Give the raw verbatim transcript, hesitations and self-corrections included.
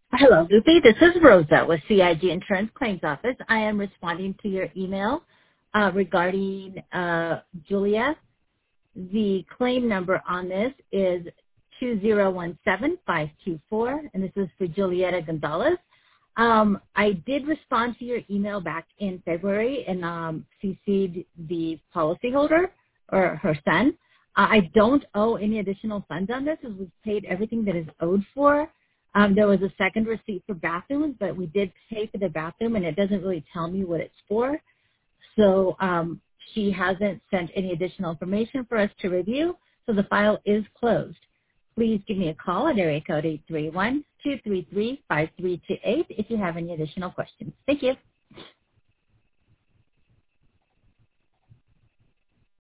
Hello, Lupe. This is Rosa with C I G Insurance Claims Office. I am responding to your email uh, regarding uh, Julia. The claim number on this is two zero one seven five two four, and this is for Julieta Gonzalez. Um, I did respond to your email back in February and um, C C'd the policyholder or her son. Uh, I don't owe any additional funds on this as we've paid everything that is owed for. Um, there was a second receipt for bathrooms, but we did pay for the bathroom, and it doesn't really tell me what it's for. So um, she hasn't sent any additional information for us to review, so the file is closed. Please give me a call at area code eight three one, two three three, five three two eight if you have any additional questions. Thank you.